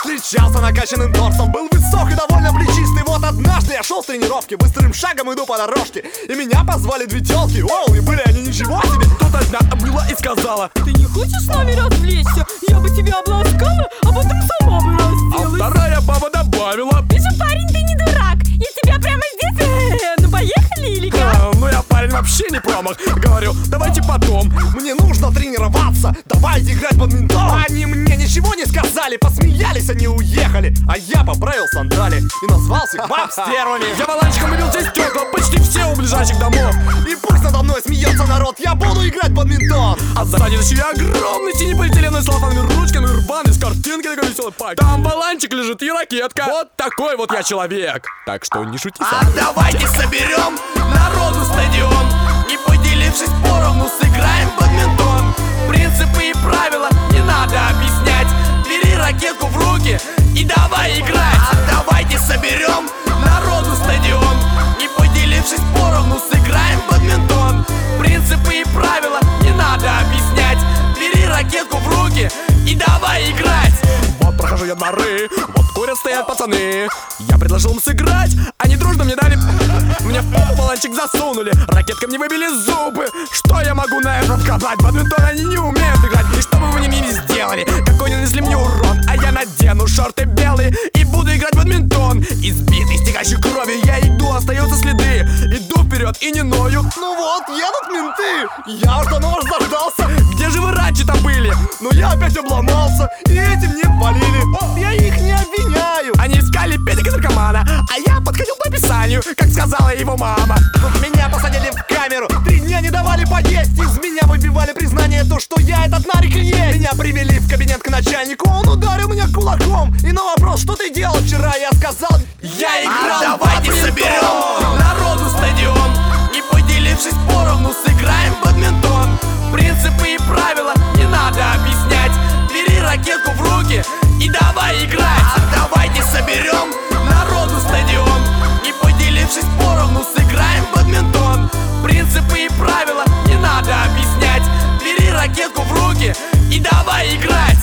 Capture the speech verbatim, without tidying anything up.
Отличался накачанным торсом, был высок и довольно плечистый. Вот однажды я шел с тренировки, быстрым шагом иду по дорожке, и меня позвали две телки. Оу, и были они ничего себе. Тут одна обняла и сказала: ты не хочешь с нами развлечься? Я бы тебя обласкала, а потом сама бы разделась. А вторая баба добавила: ты же парень, ты не дурак. Я тебя прямо здесь. Ну поехали или как? А, ну я парень вообще не промах. Говорю, давайте потом, мне нужно тренироваться, давайте играть в бадминтон. Они мне ничего не сказали, посмеялись, они уехали. А я поправил сандали и назвался баб стервами. Я баланчиком убил здесь стекла, почти все у ближайших домов. И пусть надо мной смеется народ, я буду играть в бадминтон. А сзади тащу я огромный синеполиэтиленовый с целлофановыми ручками, рваный, с картинкой такой веселый пак. Там баланчик лежит и ракетка. Вот такой вот я человек. Так что не шути со мной. А давайте соберем народу стадион и, поделившись поровну, сыграем в бадминтон. Принципы и правила не надо объяснять. Бери ракетку в руки и давай играть. А давайте соберем народу стадион и, поделившись поровну, сыграем в бадминтон. Принципы и правила не надо объяснять. Бери ракетку в руки и давай играть. Вот прохожу я дворы, вот курят стоят пацаны. Я предложил им сыграть, они дружно мне дали. Мне в попу баланчик засунули, ракеткой мне выбили зубы. Что я могу на это сказать? В бадминтон они не умеют играть. И что бы вы мне не сделали, какой нанесли мне урон, а я надену шорты белые и буду играть в бадминтон. Избитый, стекающий кровью, я иду, остаются следы. Иду вперед и не ною. Ну вот, едут менты. Я уж давно заждался. Где же вы раньше-то были? Но я опять обломался, и эти мне полили. Я их не обвиняю. Они искали педика наркомана, а я подходил по описанию, как сказала его мама. Тут меня посадили в камеру, три дня не давали поесть. Из меня выбивали признание, то, что я этот нарик и есть. Меня привели в кабинет к начальнику, он ударил меня кулаком. И на вопрос, что ты делал вчера, я сказал: я играл. А давайте соберем народу стадион и, поделившись поровну, сыграем в бадминтон. Принципы и правила не надо объяснять. Бери ракетку в руки и давай играть. А давайте соберем народу стадион и, поделившись поровну, сыграем в бадминтон. Принципы и правила не надо объяснять. Бери ракетку в руки и давай играть.